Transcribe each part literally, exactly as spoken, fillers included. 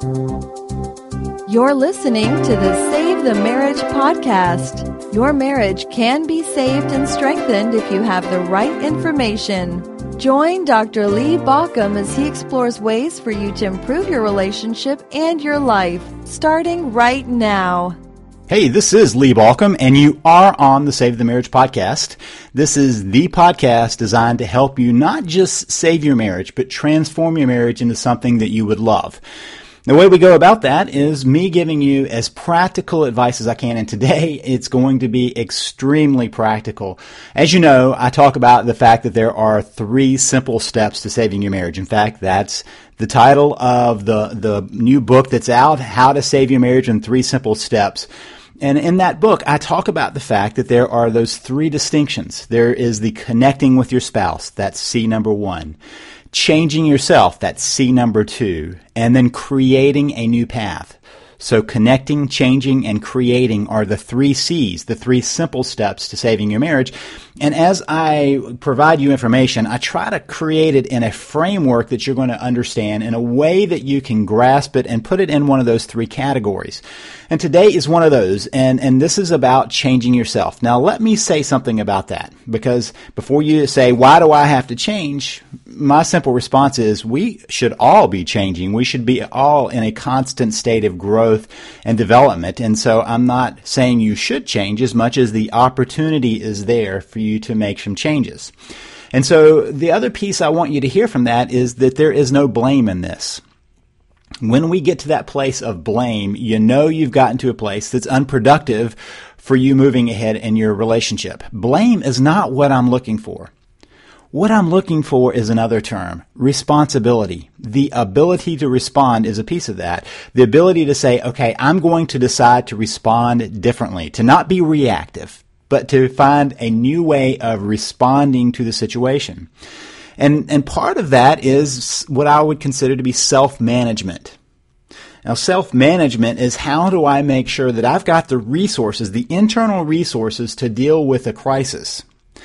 You're listening to the Save the Marriage podcast. Your marriage can be saved and strengthened if you have the right information. Join Doctor Lee Baucom as he explores ways for you to improve your relationship and your life, starting right now. Hey, this is Lee Baucom, and you are on the Save the Marriage podcast. This is the podcast designed to help you not just save your marriage, but transform your marriage into something that you would love. The way we go about that is me giving you as practical advice as I can, and today it's going to be extremely practical. As you know, I talk about the fact that there are three simple steps to saving your marriage. In fact, that's the title of the, the new book that's out, How to Save Your Marriage in Three Simple Steps. And in that book, I talk about the fact that there are those three distinctions. There is the connecting with your spouse, that's C number one. Changing yourself, that's C number two, and then creating a new path. So connecting, changing, and creating are the three C's, the three simple steps to saving your marriage. And as I provide you information, I try to create it in a framework that you're going to understand in a way that you can grasp it and put it in one of those three categories. And today is one of those, and, and this is about changing yourself. Now, let me say something about that, because before you say, why do I have to change? My simple response is we should all be changing. We should be all in a constant state of growth and development. And so I'm not saying you should change as much as the opportunity is there for you to make some changes. And so the other piece I want you to hear from that is that there is no blame in this. When we get to that place of blame, you know you've gotten to a place that's unproductive for you moving ahead in your relationship. Blame is not what I'm looking for. What I'm looking for is another term, responsibility. The ability to respond is a piece of that. The ability to say, okay, I'm going to decide to respond differently, to not be reactive, but to find a new way of responding to the situation. And, and part of that is what I would consider to be self-management. Now, self-management is how do I make sure that I've got the resources, the internal resources to deal with a crisis.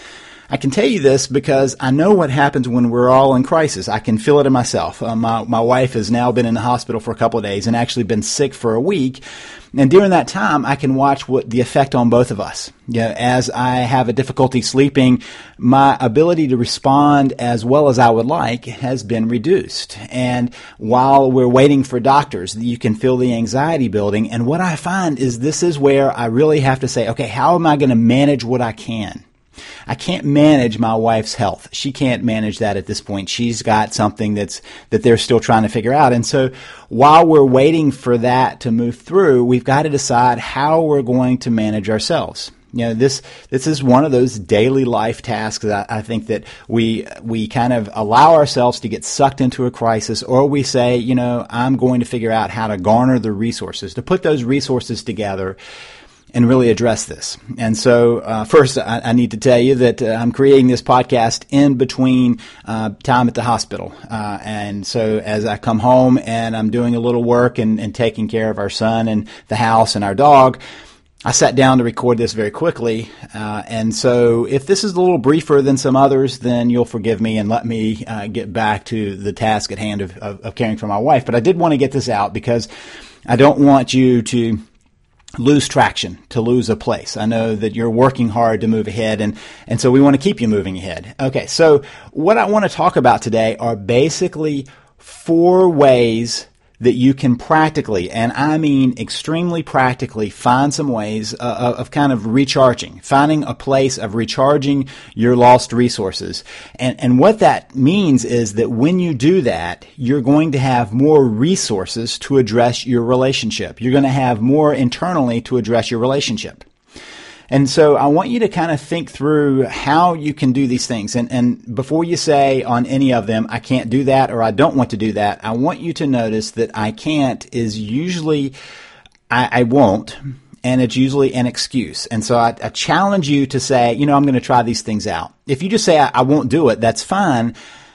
I can tell you this because I know what happens when we're all in crisis. I can feel it in myself. Uh, my, my wife has now been in the hospital for a couple of days and actually been sick for a week. And during that time, I can watch what the effect on both of us. You know, as I have a difficulty sleeping, my ability to respond as well as I would like has been reduced. And while we're waiting for doctors, you can feel the anxiety building. And what I find is this is where I really have to say, okay, how am I going to manage what I can? I can't manage my wife's health. She can't manage that at this point. She's got something that's that they're still trying to figure out. And so while we're waiting for that to move through, we've got to decide how we're going to manage ourselves. You know, this this is one of those daily life tasks that I think that we we kind of allow ourselves to get sucked into a crisis, or we say, you know, I'm going to figure out how to garner the resources, to put those resources together and really address this. And so uh, first, I, I need to tell you that uh, I'm creating this podcast in between uh, time at the hospital. Uh, and so as I come home and I'm doing a little work and, and taking care of our son and the house and our dog, I sat down to record this very quickly. Uh, and so if this is a little briefer than some others, then you'll forgive me and let me uh, get back to the task at hand of, of, of caring for my wife. But I did want to get this out because I don't want you to lose traction, to lose a place. I know that you're working hard to move ahead, and, and so we want to keep you moving ahead. Okay, so what I want to talk about today are basically four ways that you can practically, and I mean extremely practically, find some ways uh, of kind of recharging, finding a place of recharging your lost resources. And, and what that means is that when you do that, you're going to have more resources to address your relationship. You're going to have more internally to address your relationship. And so I want you to kind of think through how you can do these things. And, and before you say on any of them, I can't do that or I don't want to do that, I want you to notice that I can't is usually I, I won't, and it's usually an excuse. And so I, I challenge you to say, you know, I'm going to try these things out. If you just say, I, I won't do it, that's fine.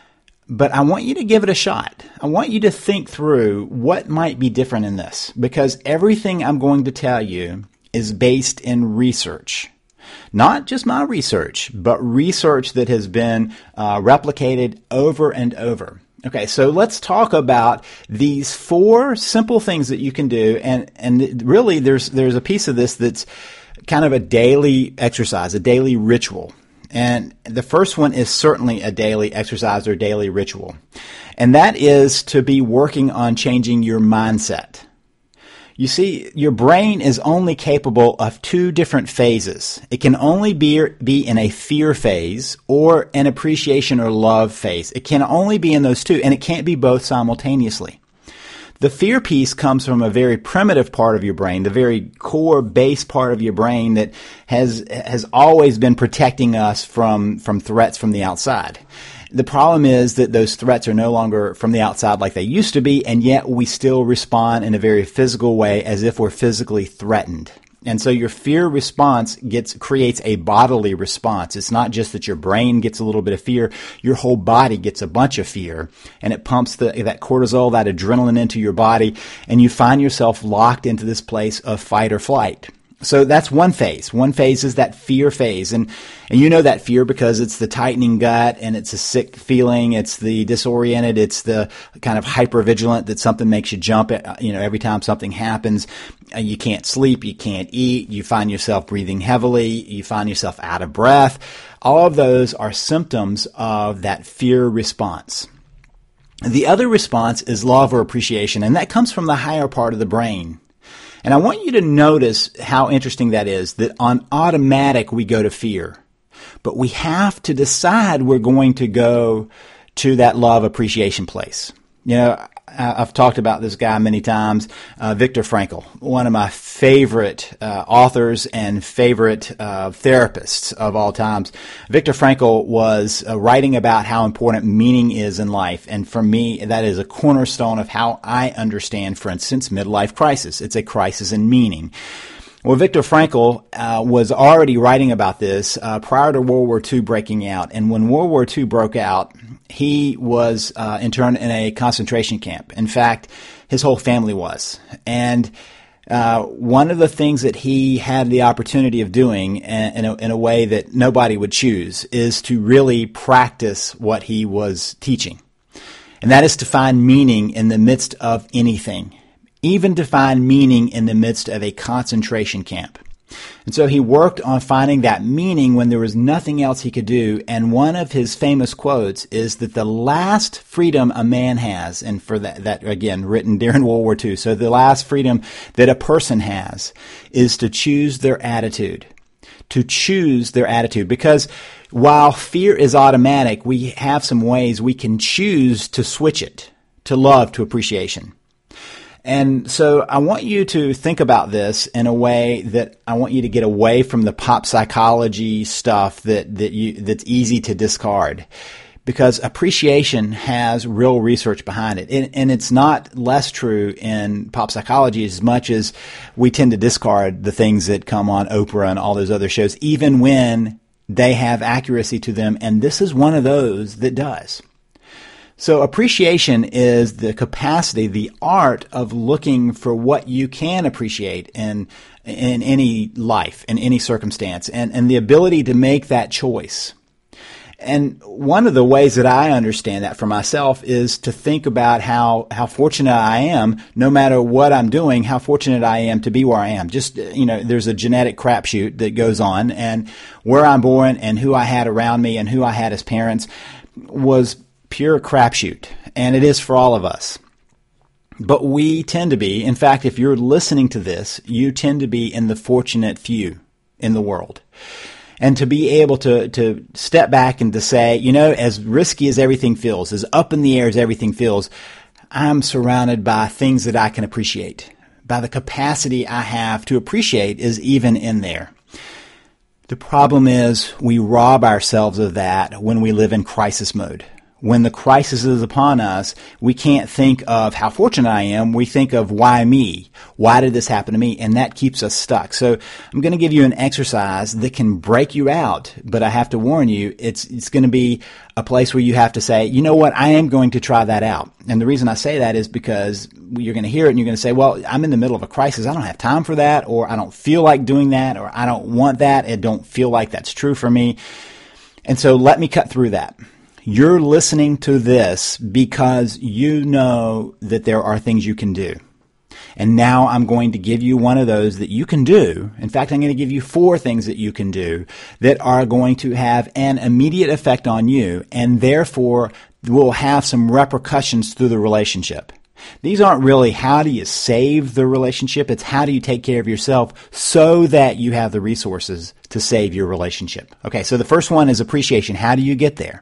But I want you to give it a shot. I want you to think through what might be different in this, because everything I'm going to tell you is based in research. Not just my research, but research that has been uh, replicated over and over. Okay, so let's talk about these four simple things that you can do, and and really there's there's a piece of this that's kind of a daily exercise, a daily ritual. And the first one is certainly a daily exercise or daily ritual. And that is to be working on changing your mindset. You see, your brain is only capable of two different phases. It can only be, be in a fear phase or an appreciation or love phase. It can only be in those two, and it can't be both simultaneously. The fear piece comes from a very primitive part of your brain, the very core base part of your brain that has has always been protecting us from, from threats from the outside. The problem is that those threats are no longer from the outside like they used to be, and yet we still respond in a very physical way as if we're physically threatened. And so your fear response gets creates a bodily response. It's not just that your brain gets a little bit of fear, your whole body gets a bunch of fear, and it pumps the, that cortisol, that adrenaline into your body, and you find yourself locked into this place of fight or flight. So that's one phase. One phase is that fear phase. And, and you know that fear because it's the tightening gut and it's a sick feeling. It's the disoriented. It's the kind of hypervigilant that something makes you jump at, you know, every time something happens. You can't sleep. You can't eat. You find yourself breathing heavily. You find yourself out of breath. All of those are symptoms of that fear response. The other response is love or appreciation, and that comes from the higher part of the brain. And I want you to notice how interesting that is, that on automatic we go to fear. But we have to decide we're going to go to that love appreciation place. You know, I've talked about this guy many times, uh, Viktor Frankl, one of my favorite uh, authors and favorite uh, therapists of all times. Viktor Frankl was uh, writing about how important meaning is in life. And for me, that is a cornerstone of how I understand, for instance, midlife crisis. It's a crisis in meaning. Well, Viktor Frankl uh, was already writing about this uh, prior to World War Two breaking out. And when World War Two broke out, he was uh, interned in a concentration camp. In fact, his whole family was. And uh, one of the things that he had the opportunity of doing in a, in a way that nobody would choose is to really practice what he was teaching. And that is to find meaning in the midst of anything. Even to find meaning in the midst of a concentration camp. And so he worked on finding that meaning when there was nothing else he could do. And one of his famous quotes is that the last freedom a man has, and for that, that again, written during World War Two, so the last freedom that a person has is to choose their attitude. To choose their attitude. Because while fear is automatic, we have some ways we can choose to switch it to love, to appreciation. And so I want you to think about this in a way that I want you to get away from the pop psychology stuff that, that you, that's easy to discard. Because appreciation has real research behind it. And, and it's not less true in pop psychology as much as we tend to discard the things that come on Oprah and all those other shows, even when they have accuracy to them. And this is one of those that does. So appreciation is the capacity, the art of looking for what you can appreciate in in any life, in any circumstance, and, and the ability to make that choice. And one of the ways that I understand that for myself is to think about how, how fortunate I am, no matter what I'm doing, how fortunate I am to be where I am. Just, you know, there's a genetic crapshoot that goes on, and where I'm born and who I had around me and who I had as parents was pure crapshoot, and it is for all of us. But we tend to be, in fact, if you're listening to this, you tend to be in the fortunate few in the world. And to be able to, to step back and to say, you know, as risky as everything feels, as up in the air as everything feels, I'm surrounded by things that I can appreciate. By the capacity I have to appreciate is even in there. The problem is we rob ourselves of that when we live in crisis mode. When the crisis is upon us, we can't think of how fortunate I am. We think of why me? Why did this happen to me? And that keeps us stuck. So I'm going to give you an exercise that can break you out, but I have to warn you, it's it's going to be a place where you have to say, you know what, I am going to try that out. And the reason I say that is because you're going to hear it and you're going to say, well, I'm in the middle of a crisis. I don't have time for that, or I don't feel like doing that, or I don't want that. It don't feel like that's true for me. And so let me cut through that. you're listening to this because you know that there are things you can do. And now I'm going to give you one of those that you can do. In fact, I'm going to give you four things that you can do that are going to have an immediate effect on you and therefore will have some repercussions through the relationship. These aren't really how do you save the relationship. It's how do you take care of yourself so that you have the resources to save your relationship. Okay, so the first one is appreciation. How do you get there?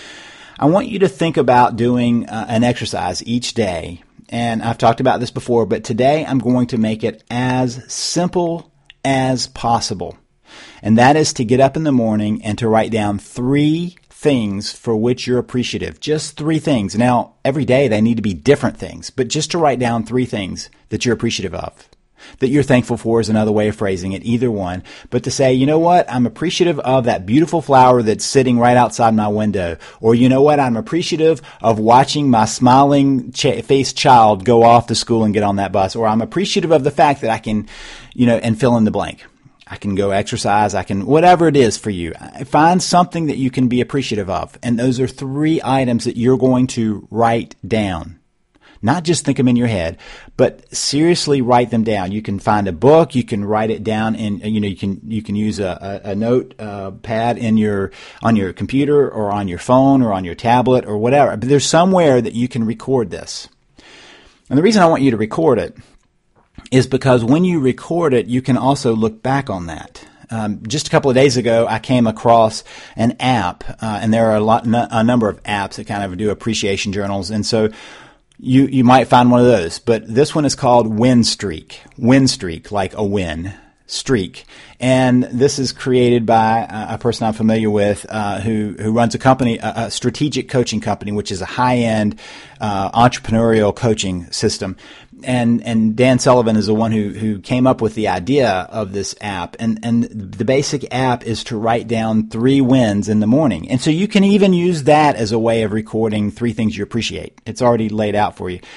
I want you to think about doing uh, an exercise each day. And I've talked about this before, but today I'm going to make it as simple as possible. And that is to get up in the morning and to write down three things for which you're appreciative. Just three things. Now, every day they need to be different things, but just to write down three things that you're appreciative of. That you're thankful for is another way of phrasing it, either one. But to say, you know what, I'm appreciative of that beautiful flower that's sitting right outside my window. Or you know what, I'm appreciative of watching my smiling ch- faced child go off to school and get on that bus. Or I'm appreciative of the fact that I can, you know, and fill in the blank. I can go exercise, I can, whatever it is for you. Find something that you can be appreciative of. And those are three items that you're going to write down. Not just think them in your head, but seriously write them down. You can find a book, you can write it down in, you know, you can, you can use a, a, a note uh, pad in your, on your computer or on your phone or on your tablet or whatever. But there's somewhere that you can record this. And the reason I want you to record it is because when you record it, you can also look back on that. Um, just a couple of days ago, I came across an app, uh, and there are a lot, a number of apps that kind of do appreciation journals. And so, You you might find one of those, but this one is called Win Streak. Win Streak, like a win streak. And this is created by a person I'm familiar with uh, who who runs a company, a, a strategic coaching company, which is a high-end uh, entrepreneurial coaching system. And and Dan Sullivan is the one who who came up with the idea of this app. And and the basic app is to write down three wins in the morning. And so you can even use that as a way of recording three things you appreciate. It's already laid out for you.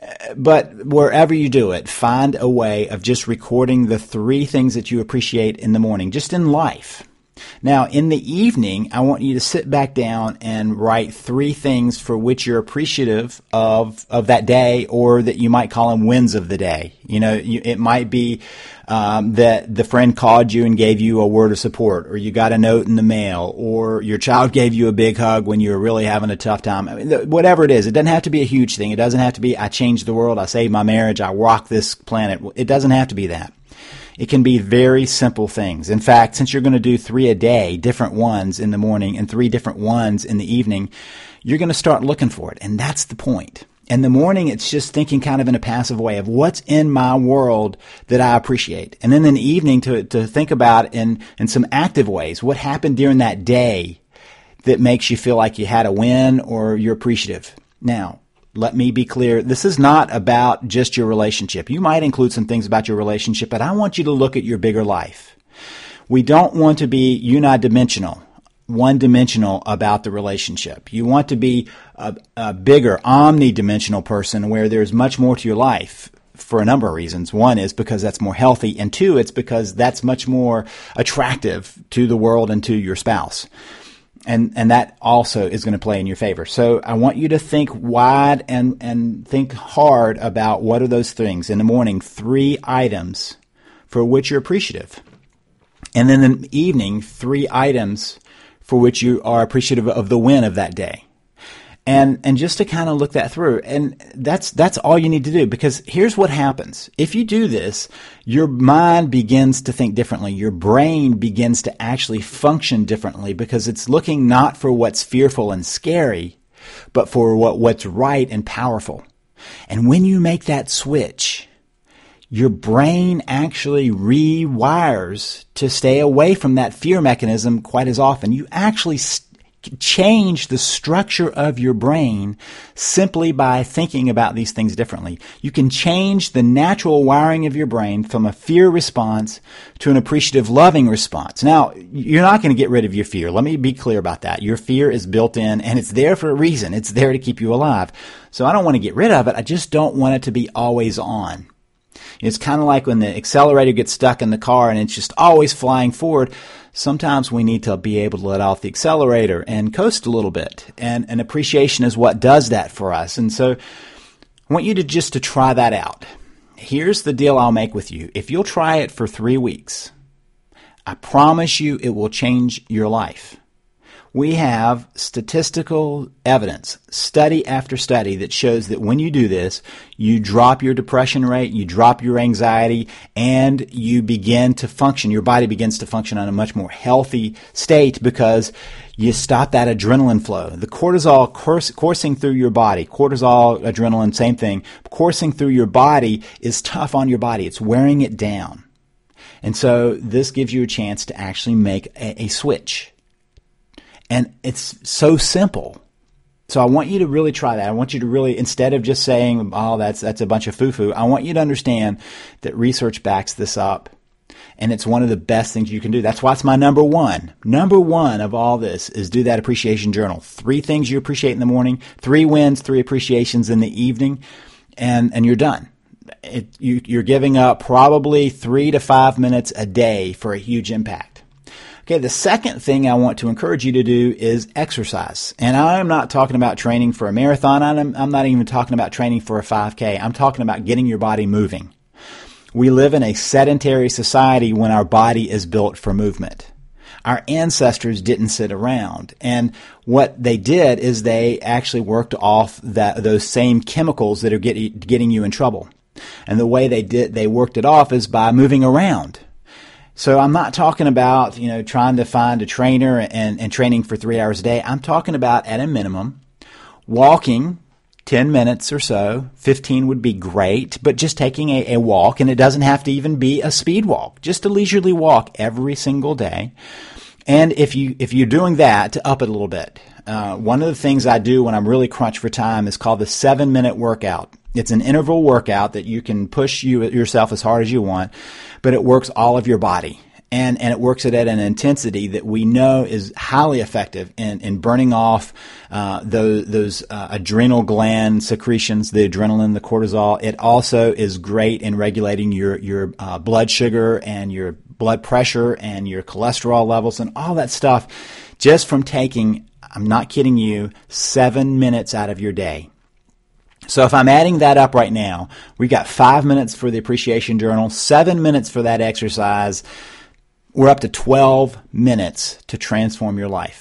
But wherever you do it, find a way of just recording the three things that you appreciate in the morning, just in life. Now, in the evening, I want you to sit back down and write three things for which you're appreciative of of that day, or that you might call them wins of the day. You know, you, it might be um, that the friend called you and gave you a word of support, or you got a note in the mail, or your child gave you a big hug when you were really having a tough time. I mean, th- whatever it is, it doesn't have to be a huge thing. It doesn't have to be, I changed the world, I saved my marriage, I rocked this planet. It doesn't have to be that. It can be very simple things. In fact, since you're going to do three a day, different ones in the morning and three different ones in the evening, you're going to start looking for it. And that's the point. In the morning, it's just thinking kind of in a passive way of what's in my world that I appreciate. And then in the evening to, to think about in, in some active ways, what happened during that day that makes you feel like you had a win or you're appreciative. Now, let me be clear. This is not about just your relationship. You might include some things about your relationship, but I want you to look at your bigger life. We don't want to be unidimensional, one-dimensional about the relationship. You want to be a, a bigger, omnidimensional person where there's much more to your life for a number of reasons. One is because that's more healthy, and two, it's because that's much more attractive to the world and to your spouse. And and that also is going to play in your favor. So I want you to think wide and, and think hard about what are those things. In the morning, three items for which you're appreciative. And then in the evening, three items for which you are appreciative of the win of that day. And and just to kind of look that through. And that's that's all you need to do, because here's what happens. If you do this, your mind begins to think differently. Your brain begins to actually function differently, because it's looking not for what's fearful and scary, but for what, what's right and powerful. And when you make that switch, your brain actually rewires to stay away from that fear mechanism quite as often. You actually st- change the structure of your brain simply by thinking about these things differently. You can change the natural wiring of your brain from a fear response to an appreciative, loving response. Now, you're not going to get rid of your fear. Let me be clear about that. Your fear is built in, and it's there for a reason. It's there to keep you alive. So I don't want to get rid of it. I just don't want it to be always on. It's kind of like when the accelerator gets stuck in the car and it's just always flying forward. sometimes we need to be able to let off the accelerator and coast a little bit. And, and appreciation is what does that for us. And so I want you to just to try that out. Here's the deal I'll make with you. If you'll try it for three weeks, I promise you it will change your life. We have statistical evidence, study after study, that shows that when you do this, you drop your depression rate, you drop your anxiety, and you begin to function. Your body begins to function on a much more healthy state because you stop that adrenaline flow. The cortisol course, coursing through your body, cortisol, adrenaline, same thing, coursing through your body is tough on your body. It's wearing it down. And so this gives you a chance to actually make a, a switch. And it's so simple. So I want you to really try that. I want you to really, instead of just saying, oh, that's that's a bunch of foo-foo, I want you to understand that research backs this up. And it's one of the best things you can do. That's why it's my number one. Number one of all this is do that appreciation journal. Three things you appreciate in the morning, three wins, three appreciations in the evening, and, and you're done. It, you, you're giving up probably three to five minutes a day for a huge impact. Okay, the second thing I want to encourage you to do is exercise. And I'm not talking about training for a marathon. I'm, I'm not even talking about training for a five K. I'm talking about getting your body moving. We live in a sedentary society when our body is built for movement. Our ancestors didn't sit around. And what they did is they actually worked off that, those same chemicals that are get, getting you in trouble. And the way they did, they worked it off is by moving around. So I'm not talking about, you know, trying to find a trainer and, and training for three hours a day. I'm talking about, at a minimum, walking ten minutes or so. fifteen would be great, but just taking a, a walk, and it doesn't have to even be a speed walk, just a leisurely walk every single day. And if you, if you're doing that, to up it a little bit. Uh, one of the things I do when I'm really crunched for time is called the seven minute workout. It's an interval workout that you can push you yourself as hard as you want, but it works all of your body. And, and it works it at an intensity that we know is highly effective in, in burning off uh, those, those uh, adrenal gland secretions, the adrenaline, the cortisol. It also is great in regulating your, your uh, blood sugar and your blood pressure and your cholesterol levels and all that stuff just from taking, I'm not kidding you, seven minutes out of your day. So if I'm adding that up right now, we've got five minutes for the appreciation journal, seven minutes for that exercise. We're up to twelve minutes to transform your life.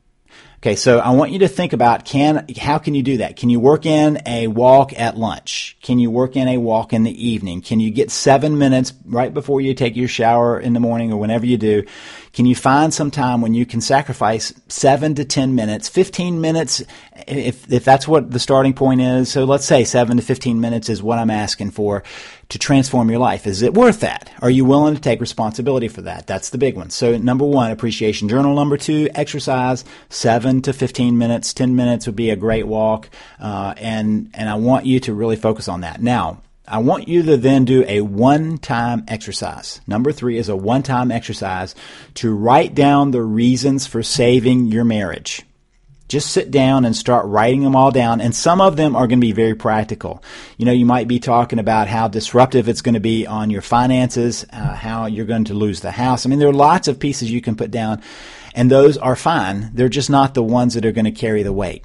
Okay, so I want you to think about can how can you do that? Can you work in a walk at lunch? Can you work in a walk in the evening? Can you get seven minutes right before you take your shower in the morning or whenever you do? Can you find some time when you can sacrifice seven to ten minutes, fifteen minutes, if if that's what the starting point is? So let's say seven to fifteen minutes is what I'm asking for to transform your life. Is it worth that? Are you willing to take responsibility for that? That's the big one. So number one, appreciation journal. Number two, exercise, seven to fifteen minutes. ten minutes would be a great walk. Uh, and, and I want you to really focus on that. Now, I want you to then do a one-time exercise. Number three is a one-time exercise to write down the reasons for saving your marriage. Just sit down and start writing them all down, and some of them are going to be very practical. You know, you might be talking about how disruptive it's going to be on your finances, uh, how you're going to lose the house. I mean, there are lots of pieces you can put down, and those are fine. They're just not the ones that are going to carry the weight.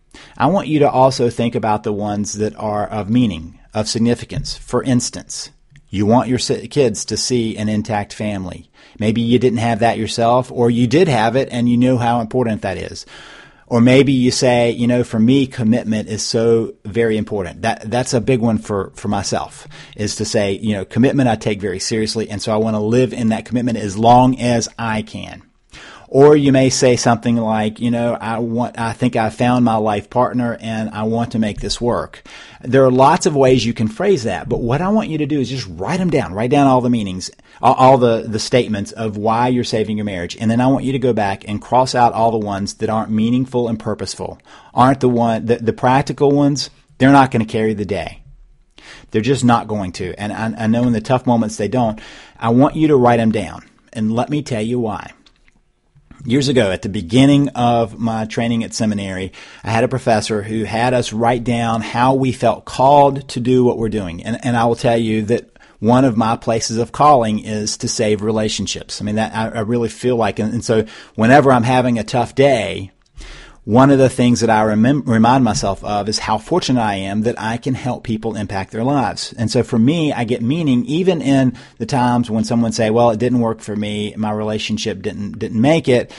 I want you to also think about the ones that are of meaning, of significance. For instance, you want your kids to see an intact family. Maybe you didn't have that yourself, or you did have it and you know how important that is. Or maybe you say, you know, for me, commitment is so very important. That that's a big one for, for myself, is to say, you know, commitment I take very seriously, and so I want to live in that commitment as long as I can. Or you may say something like, you know, I want, I think I found my life partner and I want to make this work. There are lots of ways you can phrase that, but what I want you to do is just write them down. Write down all the meanings, all, all the, the statements of why you're saving your marriage. And then I want you to go back and cross out all the ones that aren't meaningful and purposeful. Aren't the one, the, the practical ones, they're not going to carry the day. They're just not going to. And I, I know in the tough moments they don't. I want you to write them down. And let me tell you why. Years ago, at the beginning of my training at seminary, I had a professor who had us write down how we felt called to do what we're doing. And, and I will tell you that one of my places of calling is to save relationships. I mean, that I, I really feel like, and, and so whenever I'm having a tough day, one of the things that I remem- remind myself of is how fortunate I am that I can help people impact their lives. And so for me, I get meaning even in the times when someone say, well, it didn't work for me, my relationship didn't didn't make it.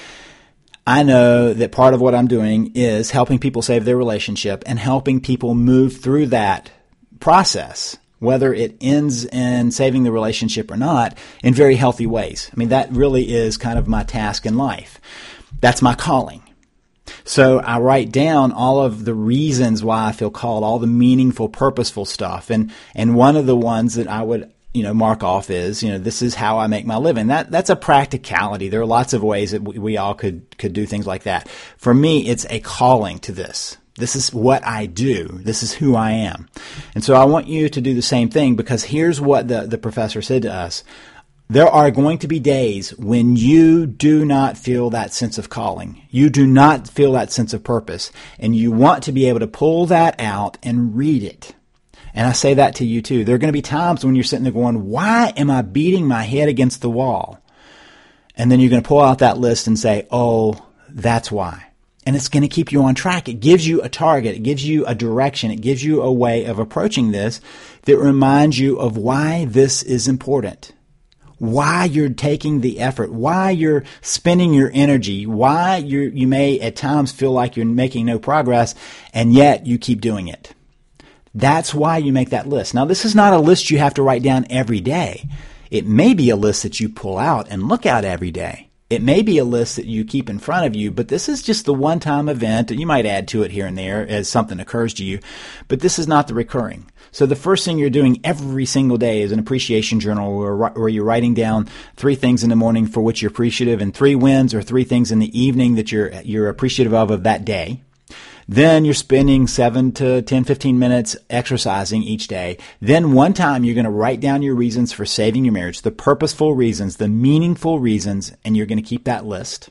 I know that part of what I'm doing is helping people save their relationship and helping people move through that process, whether it ends in saving the relationship or not, in very healthy ways. I mean, that really is kind of my task in life. That's my calling. So I write down all of the reasons why I feel called, all the meaningful, purposeful stuff. And, and one of the ones that I would, you know, mark off is, you know, this is how I make my living. That, that's a practicality. There are lots of ways that we, we all could, could do things like that. For me, it's a calling to this. This is what I do. This is who I am. And so I want you to do the same thing, because here's what the, the professor said to us. There are going to be days when you do not feel that sense of calling. You do not feel that sense of purpose. And you want to be able to pull that out and read it. And I say that to you too. There are going to be times when you're sitting there going, why am I beating my head against the wall? And then you're going to pull out that list and say, oh, that's why. And it's going to keep you on track. It gives you a target. It gives you a direction. It gives you a way of approaching this that reminds you of why this is important, why you're taking the effort, why you're spending your energy, why you you may at times feel like you're making no progress, and yet you keep doing it. That's why you make that list. Now, this is not a list you have to write down every day. It may be a list that you pull out and look at every day. It may be a list that you keep in front of you, but this is just the one-time event, and you might add to it here and there as something occurs to you, but this is not the recurring. So the first thing you're doing every single day is an appreciation journal where, where you're writing down three things in the morning for which you're appreciative, and three wins or three things in the evening that you're you're appreciative of of that day. Then you're spending seven to ten, fifteen minutes exercising each day. Then one time you're going to write down your reasons for saving your marriage, the purposeful reasons, the meaningful reasons, and you're going to keep that list.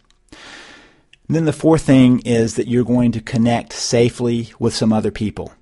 And then the fourth thing is that you're going to connect safely with some other people.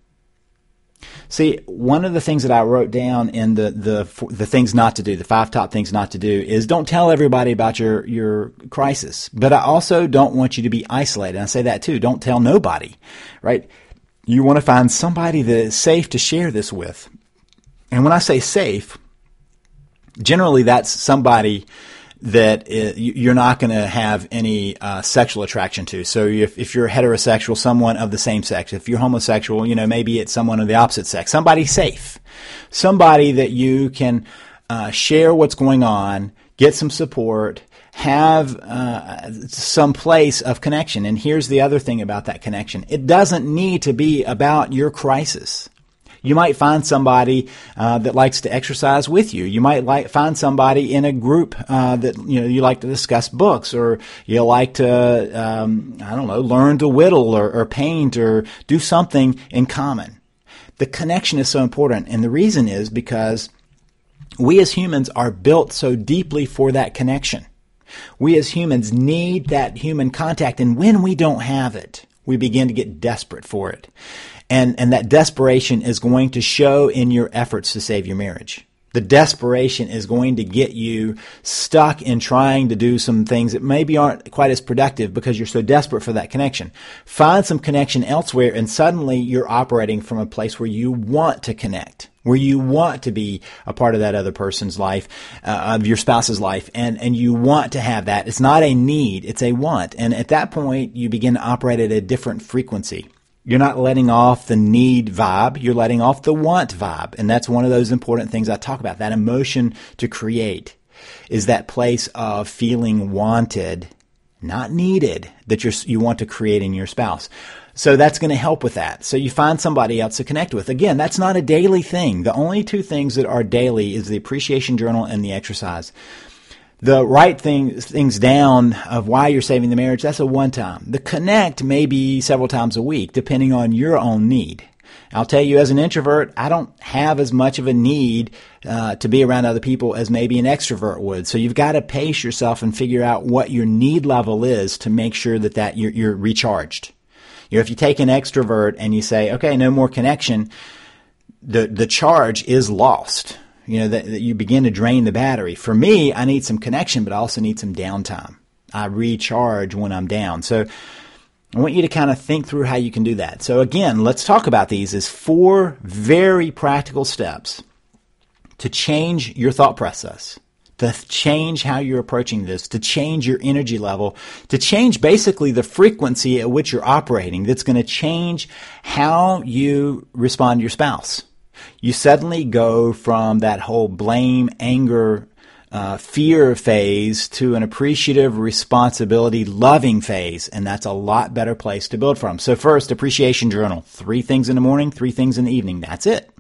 See, one of the things that I wrote down in the, the the things not to do, the five top things not to do, is don't tell everybody about your, your crisis. But I also don't want you to be isolated. And I say that too. Don't tell nobody, right? You want to find somebody that is safe to share this with. And when I say safe, generally that's somebody that you're not going to have any uh, sexual attraction to. So if, if you're heterosexual, someone of the same sex. If you're homosexual, you know, maybe it's someone of the opposite sex. Somebody safe. Somebody that you can uh, share what's going on, get some support, have uh, some place of connection. And here's the other thing about that connection. It doesn't need to be about your crisis. You might find somebody uh, that likes to exercise with you. You might like find somebody in a group uh, that you know you like to discuss books, or you like to um, I don't know learn to whittle or, or paint or do something in common. The connection is so important, and the reason is because we as humans are built so deeply for that connection. We as humans need that human contact, and when we don't have it, we begin to get desperate for it. And, and that desperation is going to show in your efforts to save your marriage. The desperation is going to get you stuck in trying to do some things that maybe aren't quite as productive because you're so desperate for that connection. Find some connection elsewhere, and suddenly you're operating from a place where you want to connect, where you want to be a part of that other person's life, uh, of your spouse's life, and, and you want to have that. It's not a need, it's a want. And at that point, you begin to operate at a different frequency. You're not letting off the need vibe, you're letting off the want vibe. And that's one of those important things I talk about. That emotion to create is that place of feeling wanted, not needed, that you're, you want to create in your spouse. So that's going to help with that. So you find somebody else to connect with. Again, that's not a daily thing. The only two things that are daily is the appreciation journal and the exercise. The write things, things down of why you're saving the marriage, that's a one time. The connect may be several times a week, depending on your own need. I'll tell you, as an introvert, I don't have as much of a need uh, to be around other people as maybe an extrovert would. So you've got to pace yourself and figure out what your need level is to make sure that, that you're, you're recharged. You know, if you take an extrovert and you say, okay, no more connection, the, the charge is lost. you know, that, that you begin to drain the battery. For me, I need some connection, but I also need some downtime. I recharge when I'm down. So I want you to kind of think through how you can do that. So again, let's talk about these as four very practical steps to change your thought process, to change how you're approaching this, to change your energy level, to change basically the frequency at which you're operating. That's going to change how you respond to your spouse. You suddenly go from that whole blame, anger, uh, fear phase to an appreciative, responsibility, loving phase, and that's a lot better place to build from. So first, appreciation journal. Three things in the morning, three things in the evening. That's it.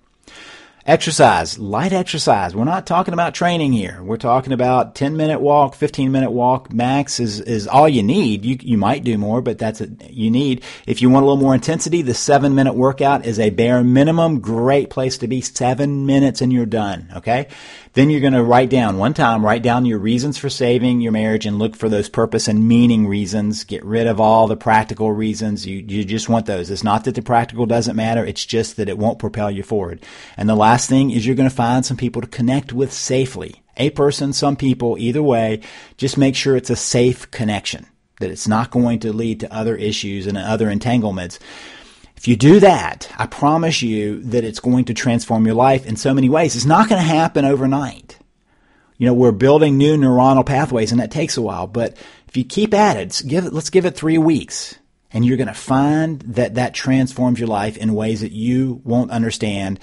Exercise, light exercise. We're not talking about training here. We're talking about ten minute walk, fifteen minute walk. Max is, is all you need. You, you might do more, but that's what you need. If you want a little more intensity, the seven minute workout is a bare minimum. Great place to be. Seven minutes and you're done. Okay. Then you're going to write down one time, write down your reasons for saving your marriage and look for those purpose and meaning reasons. Get rid of all the practical reasons. You, you just want those. It's not that the practical doesn't matter. It's just that it won't propel you forward. And the last thing is you're going to find some people to connect with safely. A person, some people, either way, just make sure it's a safe connection, that it's not going to lead to other issues and other entanglements. If you do that, I promise you that it's going to transform your life in so many ways. It's not going to happen overnight. You know, we're building new neuronal pathways, and that takes a while. But if you keep at it, give it let's give it three weeks, and you're going to find that that transforms your life in ways that you won't understand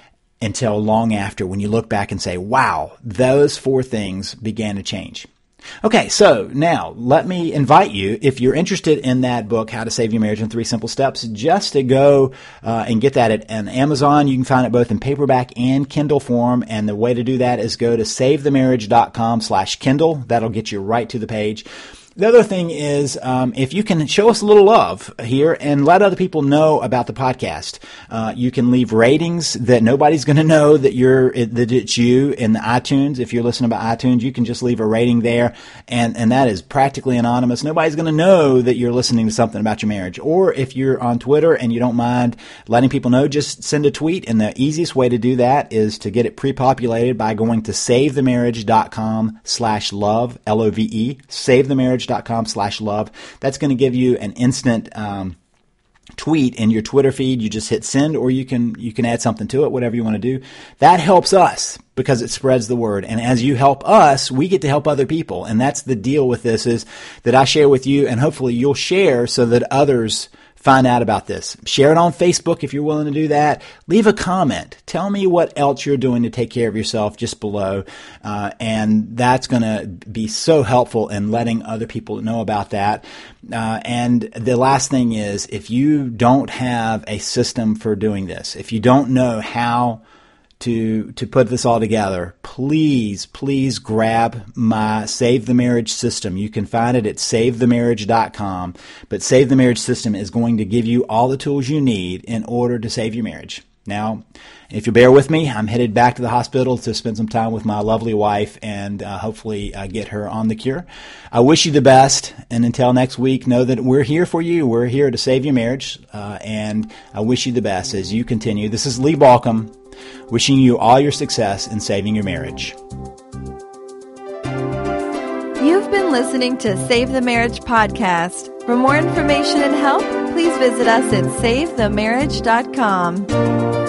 until long after, when you look back and say, wow, those four things began to change. Okay, so now let me invite you, if you're interested in that book, How to Save Your Marriage in Three Simple Steps, just to go uh, and get that at, at Amazon. You can find it both in paperback and Kindle form, and the way to do that is go to savethemarriage.com slash Kindle. That'll get you right to the page. The other thing is, um, if you can show us a little love here and let other people know about the podcast, uh, you can leave ratings that nobody's going to know that you're that it's you in the iTunes. If you're listening by iTunes, you can just leave a rating there, and and that is practically anonymous. Nobody's going to know that you're listening to something about your marriage. Or if you're on Twitter and you don't mind letting people know, just send a tweet. And the easiest way to do that is to get it pre-populated by going to savethemarriage.com slash love, L O V E, savethemarriage. Dot com slash love. That's going to give you an instant um, tweet in your Twitter feed. You just hit send, or you can you can add something to it, whatever you want to do. That helps us because it spreads the word. And as you help us, we get to help other people. And that's the deal with this, is that I share with you, and hopefully you'll share so that others find out about this. Share it on Facebook if you're willing to do that. Leave a comment. Tell me what else you're doing to take care of yourself just below. Uh, and that's going to be so helpful in letting other people know about that. Uh, and the last thing is, if you don't have a system for doing this, if you don't know how to to put this all together, please, please grab my Save the Marriage System. You can find it at save the marriage dot com. But Save the Marriage System is going to give you all the tools you need in order to save your marriage. Now, if you bear with me, I'm headed back to the hospital to spend some time with my lovely wife and uh, hopefully uh, get her on the cure. I wish you the best, and until next week, know that we're here for you. We're here to save your marriage, uh, and I wish you the best as you continue. This is Lee Balcom, wishing you all your success in saving your marriage. You've been listening to Save the Marriage Podcast. For more information and help, please visit us at save the marriage dot com.